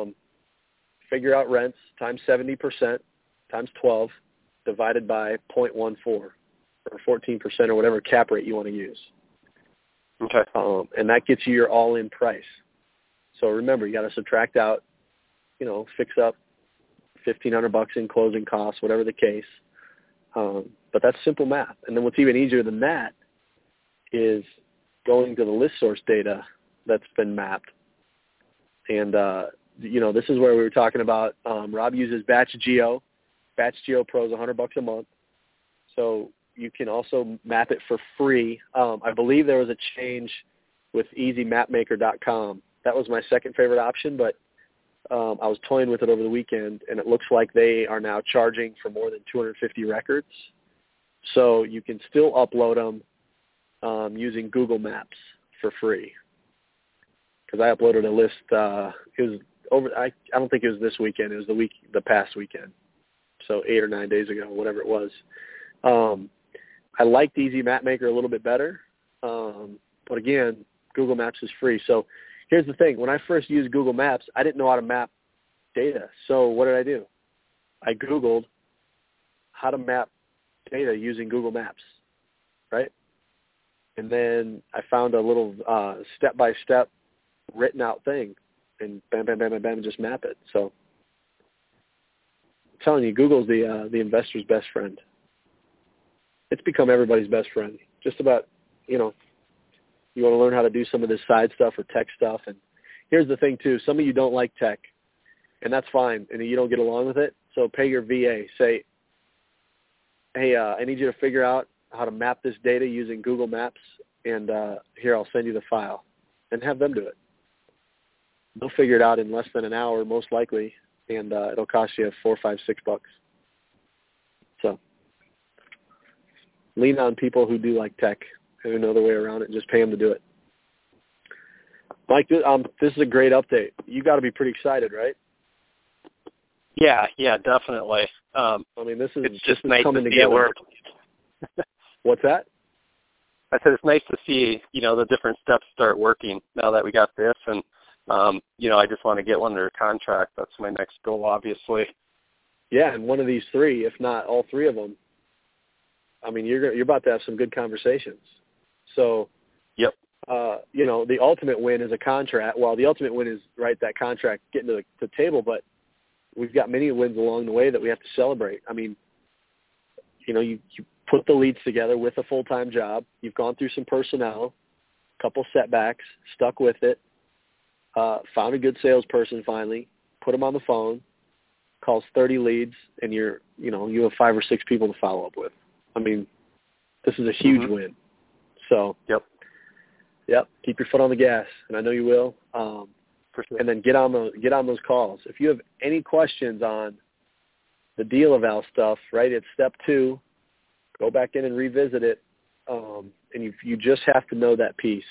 Figure out rents times 70% times 12 divided by 0.14 or 14% or whatever cap rate you want to use. Okay. And that gets you your all-in price. So remember, you got to subtract out, fix up $1,500 in closing costs, whatever the case. But that's simple math. And then what's even easier than that is going to the list source data that's been mapped. And, this is where we were talking about, Rob uses Batch Geo. Batch Geo Pro is $100 a month. So you can also map it for free. I believe there was a change with EasyMapmaker.com. That was my second favorite option, but I was toying with it over the weekend, and it looks like they are now charging for more than 250 records. So you can still upload them using Google Maps for free. Because I uploaded a list. It was over. I don't think it was this weekend. It was the past weekend. So 8 or 9 days ago, whatever it was. I liked Easy Mapmaker a little bit better, but again, Google Maps is free. So here's the thing. When I first used Google Maps, I didn't know how to map data. So what did I do? I Googled how to map data using Google Maps, right? And then I found a little step-by-step written-out thing, and bam, bam, bam, bam, bam, just map it. So I'm telling you, Google's the investor's best friend. It's become everybody's best friend. Just about, you want to learn how to do some of this side stuff or tech stuff. And here's the thing, too. Some of you don't like tech, and that's fine, and you don't get along with it. So pay your VA. Say, hey, I need you to figure out how to map this data using Google Maps, and here, I'll send you the file, and have them do it. They'll figure it out in less than an hour, most likely, and it'll cost you $4, $5, $6. So lean on people who do like tech, who know the way around it, and just pay them to do it. Mike, this is a great update. You got to be pretty excited, right? Yeah, definitely. I mean, it's just nice coming to see together. it work. What's that? I said it's nice to see, the different steps start working now that we got this, and I just want to get one under contract. That's my next goal, obviously. Yeah, and one of these three, if not all three of them, I mean, you're about to have some good conversations. So, yep. The ultimate win is a contract. Well, the ultimate win is, right, that contract getting to the table, but we've got many wins along the way that we have to celebrate. I mean, you put the leads together with a full-time job. You've gone through some personnel, a couple setbacks, stuck with it, found a good salesperson finally, put them on the phone, calls 30 leads, and you have 5 or 6 people to follow up with. I mean, this is a huge win. So, Yep. Keep your foot on the gas, and I know you will. For sure. And then get on those calls. If you have any questions on the deal eval stuff, right? It's step 2. Go back in and revisit it, and you just have to know that piece.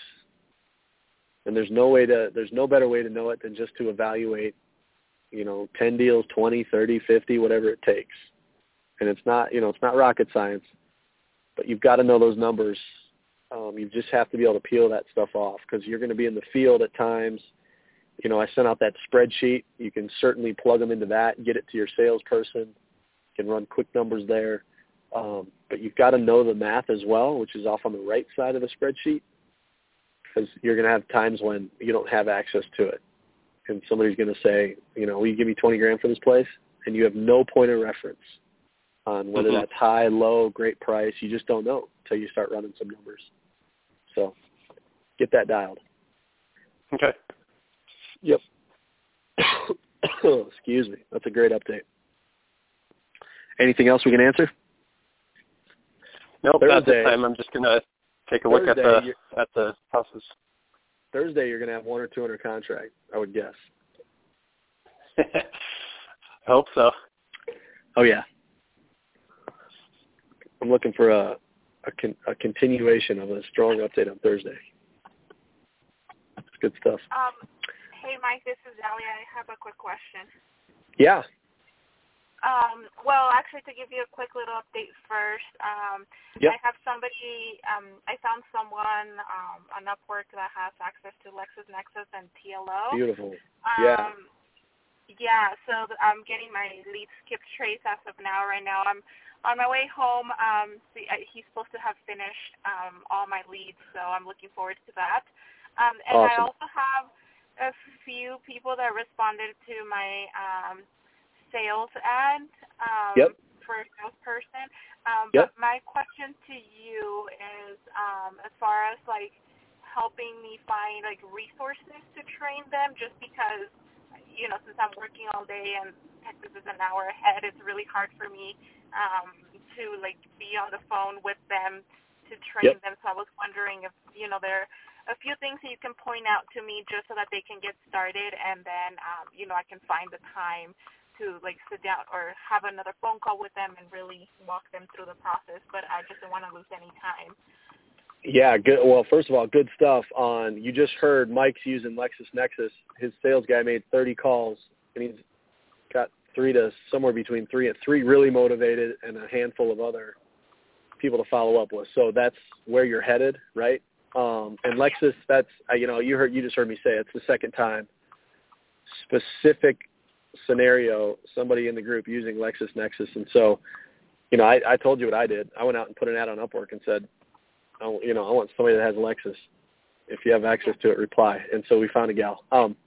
And there's no better way to know it than just to evaluate, 10 deals, 20, 30, 50, whatever it takes. And it's not rocket science, but you've got to know those numbers. You just have to be able to peel that stuff off because you're going to be in the field at times. I sent out that spreadsheet. You can certainly plug them into that and get it to your salesperson. You can run quick numbers there. But you've got to know the math as well, which is off on the right side of the spreadsheet, because you're going to have times when you don't have access to it. And somebody's going to say, will you give me $20,000 for this place? And you have no point of reference on whether that's high, low, great price. You just don't know until you start running some numbers. So get that dialed. Okay. Yep. Excuse me. That's a great update. Anything else we can answer? Nope, not this time. I'm just going to take a look at the houses. Thursday, you're going to have 1 or 2 under contract, I would guess. Hope so. Oh, yeah. I'm looking for a continuation of a strong update on Thursday. It's good stuff. Hey, Mike, this is Ellie. I have a quick question. Yeah. Well, actually, to give you a quick little update first, Yep. I have somebody, I found someone on Upwork that has access to LexisNexis and TLO. Beautiful. Yeah. Yeah, so I'm getting my lead skip trace as of now. Right now, I'm on my way home. He's supposed to have finished all my leads, so I'm looking forward to that. And awesome. I also have a few people that responded to my sales ad for a salesperson. But my question to you is, as far as like helping me find like resources to train them, just because since I'm working all day and Texas is an hour ahead, it's really hard for me to like be on the phone with them to train them. So I was wondering if there are a few things that you can point out to me just so that they can get started, and then I can find the time to like sit down or have another phone call with them and really walk them through the process. But I just don't want to lose any time. Yeah, good. Well, first of all, good stuff on, you just heard Mike's using LexisNexis. His sales guy made 30 calls, and he's got somewhere between 3 and 3 really motivated and a handful of other people to follow up with. So that's where you're headed, right? And Lexis, that's, you just heard me say, it's the second time. Specific scenario, somebody in the group using LexisNexis. And so, I told you what I did. I went out and put an ad on Upwork and said, I want somebody that has Lexis. If you have access to it, reply. And so we found a gal.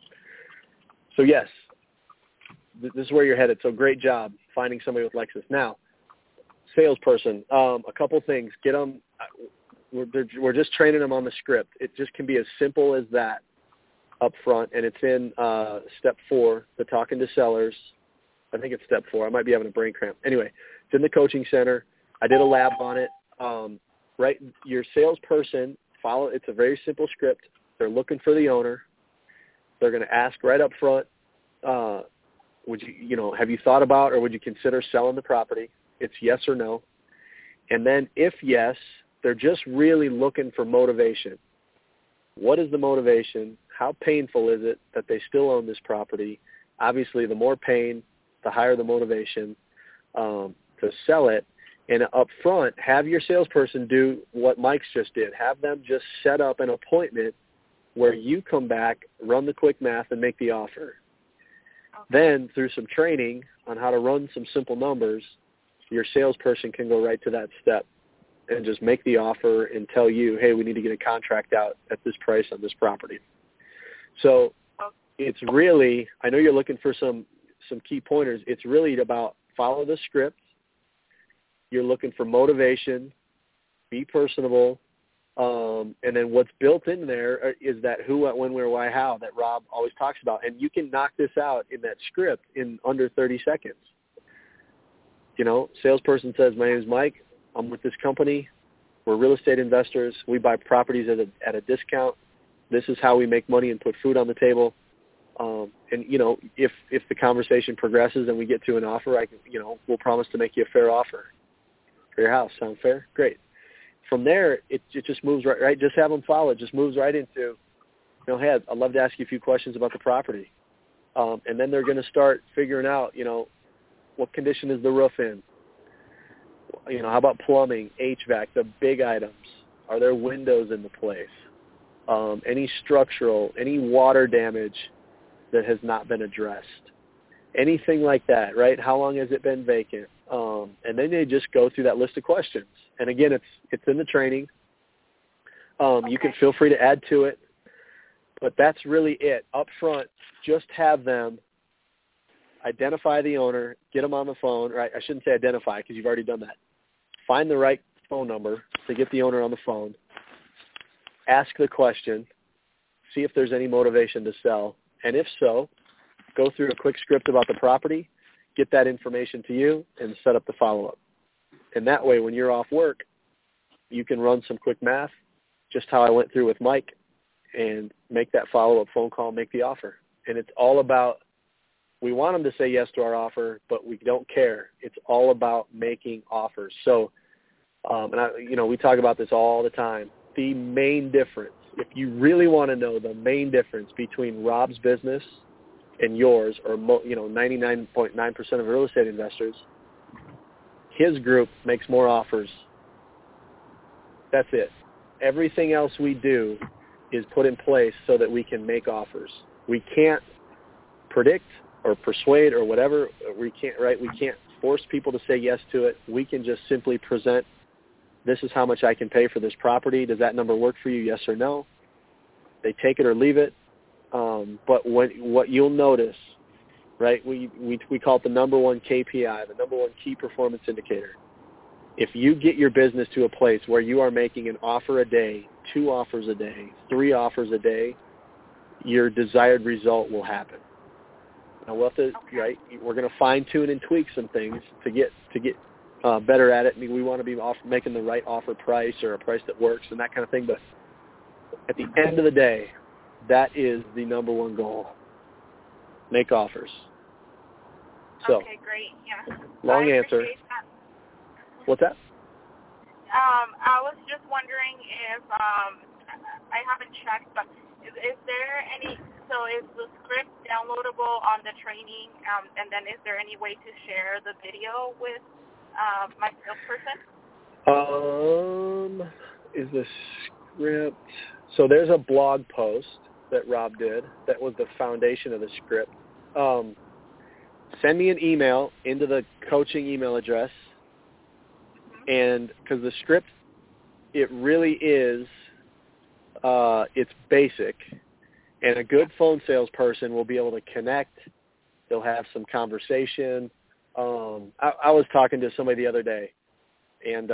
So yes, this is where you're headed. So great job finding somebody with Lexis. Now, salesperson, a couple things. Get them. We're just training them on the script. It just can be as simple as that up front, and it's in step 4, the talking to sellers. I think it's step 4. I might be having a brain cramp. Anyway, it's in the coaching center. I did a lab on it. Right, your salesperson, it's a very simple script. They're looking for the owner. They're going to ask right up front, would you, have you thought about or would you consider selling the property? It's yes or no. And then if yes, they're just really looking for motivation. What is the motivation? how painful is it that they still own this property? Obviously, the more pain, the higher the motivation to sell it. And up front, have your salesperson do what Mike's just did. Have them just set up an appointment where you come back, run the quick math, and make the offer. Okay. Then, through some training on how to run some simple numbers, your salesperson can go right to that step and just make the offer and tell you, hey, we need to get a contract out at this price on this property. So it's really, I know you're looking for some key pointers. It's really about follow the script. You're looking for motivation, be personable, and then what's built in there is that who, what, when, where, why, how that Rob always talks about. And you can knock this out in that script in under 30 seconds. You know, salesperson says, my name is Mike. I'm with this company. We're real estate investors. We buy properties at a discount. This is how we make money and put food on the table. And, you know, if the conversation progresses and we get to an offer, we'll promise to make you a fair offer for your house. Sound fair? Great. From there, it just moves right. Just have them follow. It just moves right into, hey, I'd love to ask you a few questions about the property. And then they're going to start figuring out, what condition is the roof in? How about plumbing, HVAC, the big items? Are there windows in the place? Any structural, any water damage that has not been addressed? Anything like that, right? How long has it been vacant? And then they just go through that list of questions. And again, it's in the training. Okay. You can feel free to add to it. But that's really it. Up front, just have them identify the owner, get them on the phone. Right? I shouldn't say identify because you've already done that. Find the right phone number to get the owner on the phone. Ask the question. See if there's any motivation to sell. And if so, go through a quick script about the property, get that information to you, and set up the follow-up. And that way, when you're off work, you can run some quick math, just how I went through with Mike, and make that follow-up phone call, make the offer. And it's all about, we want them to say yes to our offer, but we don't care. It's all about making offers. So, we talk about this all the time. The main difference, if you really want to know the main difference between Rob's business and yours, or 99.9% of real estate investors, his group makes more offers. That's it. Everything else we do is put in place so that we can make offers. We can't predict or persuade or whatever. We can't, right? We can't force people to say yes to it. We can just simply present, this is how much I can pay for this property. Does that number work for you, yes or no? They take it or leave it. But what you'll notice, right, we call it the number one KPI, the number one key performance indicator. If you get your business to a place where you are making an offer a day, 2 offers a day, 3 offers a day, your desired result will happen. Now we'll have to, right? We're going to fine tune and tweak some things to get better at it. I mean, we want to be making the right offer price or a price that works and that kind of thing. But at the end of the day, that is the number one goal. Make offers. So, okay, great. Yeah. Long answer. That. What's that? I was just wondering if I haven't checked, but is there any? So is the script downloadable on the training? And then is there any way to share the video with my salesperson? Is the script? So there's a blog post that Rob did that was the foundation of the script. Send me an email into the coaching email address, and because the script, it really is, it's basic, and a good phone salesperson will be able to connect. They'll have some conversation. I was talking to somebody the other day, and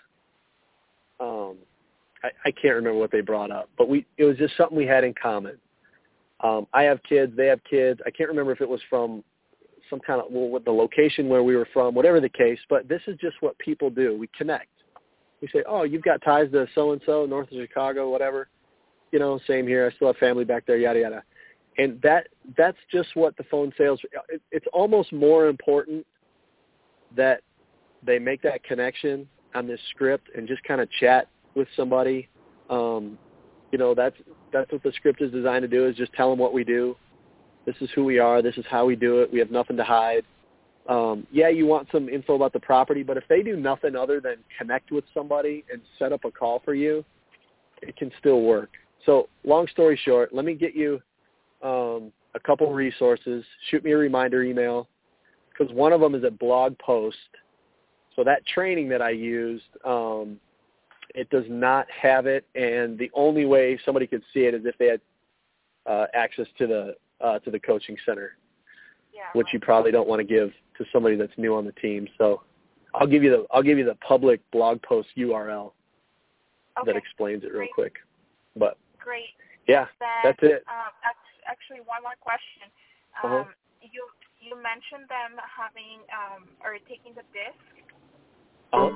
I can't remember what they brought up, but it was just something we had in common. I have kids, they have kids. I can't remember if it was from some kind of, with the location where we were from, whatever the case, but this is just what people do. We connect. We say, oh, you've got ties to so-and-so, north of Chicago, whatever. Same here. I still have family back there, yada, yada. And that's just what the phone sales, it's almost more important that they make that connection on this script and just kind of chat with somebody. That's what the script is designed to do, is just tell them what we do. This is who we are. This is how we do it. We have nothing to hide. Yeah, you want some info about the property, but if they do nothing other than connect with somebody and set up a call for you, it can still work. So long story short, let me get you a couple resources. Shoot me a reminder email, because one of them is a blog post. So that training that I used, it does not have it, and the only way somebody could see it is if they had access to the coaching center, which you probably don't want to give to somebody that's new on the team. So I'll give you the public blog post URL that explains it real quick. But great. Yeah, that's it. Actually, one more question. You mentioned them having or taking the disc.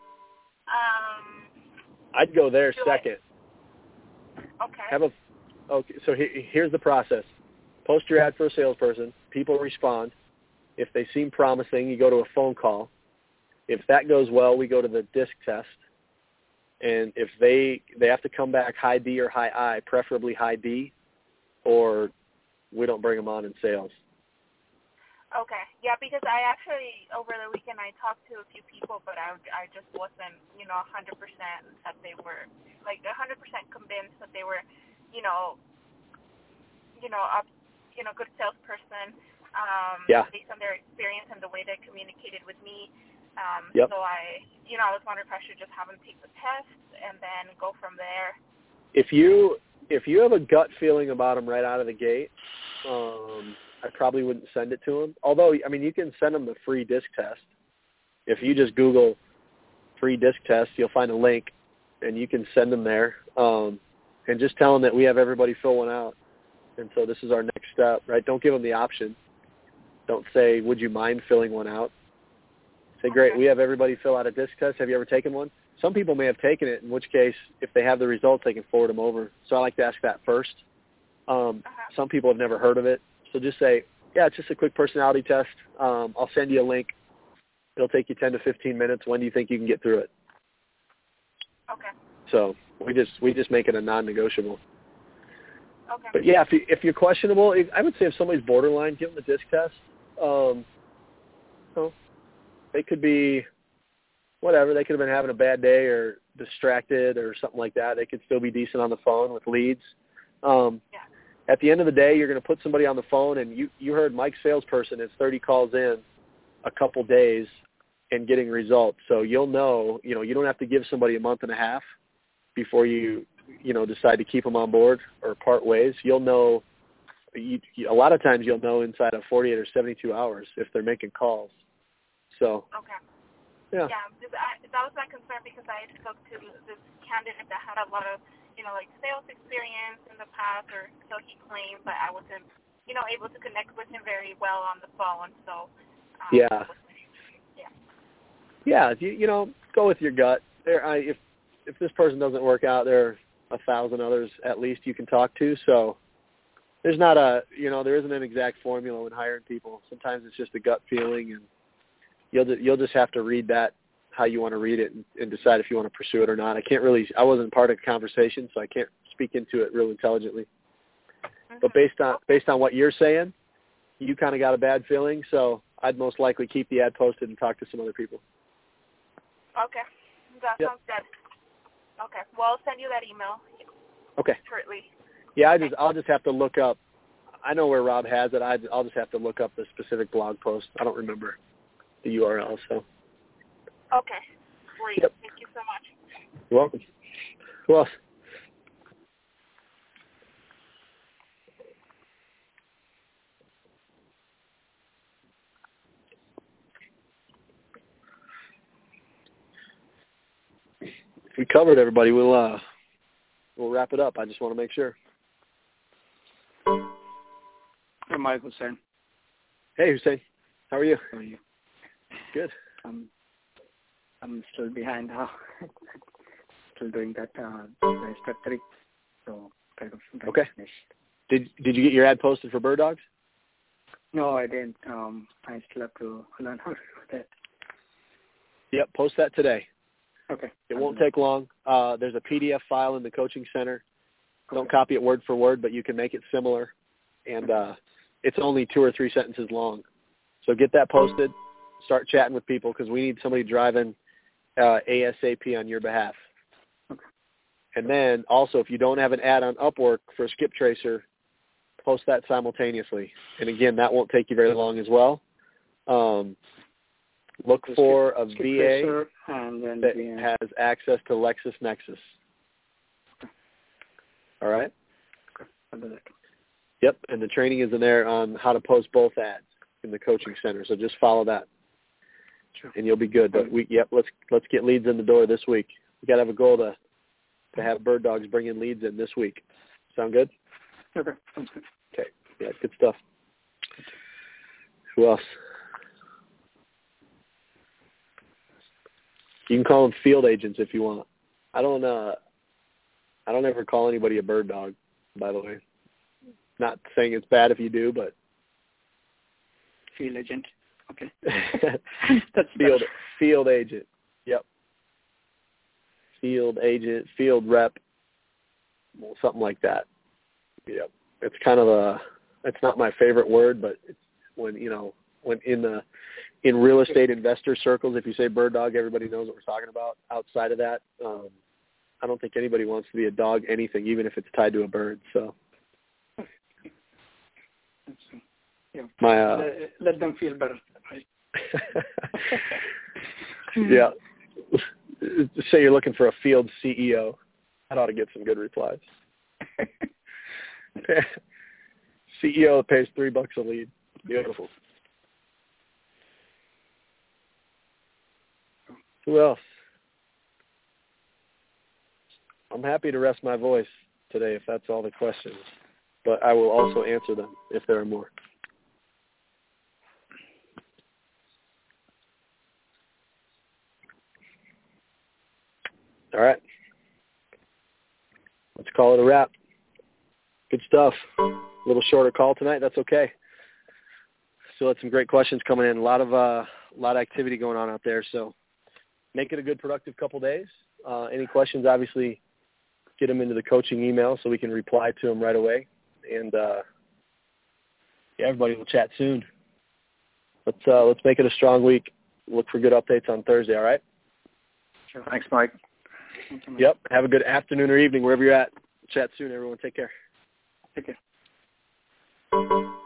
I'd go there second. Okay. Okay. So here's the process. Post your ad for a salesperson. People respond. If they seem promising, you go to a phone call. If that goes well, we go to the disc test. And if they have to come back high D or high I, preferably high D, or we don't bring them on in sales. Okay. Yeah, because I actually, over the weekend, I talked to a few people, but I just wasn't, 100% that they were, 100% convinced that they were, good salesperson, based on their experience and the way they communicated with me. So I was wondering if I should just have them take the test and then go from there. If you have a gut feeling about them right out of the gate, I probably wouldn't send it to them. Although, you can send them the free disc test. If you just Google free disc test, you'll find a link, and you can send them there. And just tell them that we have everybody fill one out. And so this is our next step, right? Don't give them the option. Don't say, would you mind filling one out? Say, great, we have everybody fill out a disc test. Have you ever taken one? Some people may have taken it, in which case, if they have the results, they can forward them over. So I like to ask that first. Some people have never heard of it. So just say, yeah, it's just a quick personality test. I'll send you a link. It'll take you 10 to 15 minutes. When do you think you can get through it? Okay. So we just make it a non-negotiable. Okay. But yeah, if you're questionable, I would say if somebody's borderline, give them the disc test. They could be whatever. They could have been having a bad day or distracted or something like that. They could still be decent on the phone with leads. At the end of the day, you're going to put somebody on the phone, and you heard Mike's salesperson is 30 calls in a couple days and getting results. So you'll know, you don't have to give somebody a month and a half before you decide to keep them on board or part ways. You'll know, a lot of times you'll know inside of 48 or 72 hours if they're making calls. So. Okay. Yeah. Yeah, that was my concern because I spoke to this candidate that had a lot of, sales experience in the past, or so he claimed, but I wasn't, able to connect with him very well on the phone. So. Go with your gut. If this person doesn't work out, there are 1,000 others at least you can talk to. So there's not there isn't an exact formula when hiring people. Sometimes it's just a gut feeling, and you'll just have to read that how you want to read it and decide if you want to pursue it or not. I wasn't part of the conversation, so I can't speak into it real intelligently. But based on what you're saying, you kind of got a bad feeling, so I'd most likely keep the ad posted and talk to some other people. Okay. That sounds good. Okay. Well, I'll send you that email. Okay. Shortly. Yeah, I'll just have to look up. I know where Rob has it. I'll just have to look up the specific blog post. I don't remember the URL, so. Okay. Great. Yep. Thank you so much. You're welcome. Who else? If we covered everybody, we'll wrap it up. I just want to make sure. Hey, Mike Hussein. Hey, Hussein. How are you? How are you? Good. I'm still behind now. Still doing that restructuring. So kind of okay. Finished. Did you get your ad posted for Bird Dogs? No, I didn't. I still have to learn how to do that. Yep, post that today. Okay. It won't take long. There's a PDF file in the coaching center. Don't copy it word for word, but you can make it similar. And it's only 2 or 3 sentences long. So get that posted. Start chatting with people because we need somebody driving ASAP on your behalf. Okay. And then also, if you don't have an ad on Upwork for a skip tracer, post that simultaneously. And again, that won't take you very long as well. Look for a VA that has access to LexisNexis. All right? Okay. I'll do that. Yep, and the training is in there on how to post both ads in the coaching center. So just follow that, and you'll be good. But let's get leads in the door this week. We got to have a goal to have Bird Dogs bring in leads in this week. Sound good? Okay, sounds good. Okay, yeah, good stuff. Who else? You can call them field agents if you want. I don't ever call anybody a bird dog, by the way. Not saying it's bad if you do, but field agent. Okay. That's field agent. Yep. Field agent, field rep, something like that. Yep. It's kind of it's not my favorite word, but it's when in real estate investor circles, if you say bird dog, everybody knows what we're talking about. Outside of that, I don't think anybody wants to be a dog anything, even if it's tied to a bird. So, let them feel better, right? Yeah. Say you're looking for a field CEO. That ought to get some good replies. CEO that pays $3 a lead. Beautiful. Who else? I'm happy to rest my voice today if that's all the questions, but I will also answer them if there are more. All right. Let's call it a wrap. Good stuff. A little shorter call tonight. That's okay. Still had some great questions coming in. A lot of activity going on out there. So make it a good, productive couple days. Any questions, obviously, get them into the coaching email so we can reply to them right away. And everybody will chat soon. Let's make it a strong week. Look for good updates on Thursday. All right. Sure. Thanks, Mike. Yep. Have a good afternoon or evening wherever you're at. Chat soon, everyone. Take care. Take care.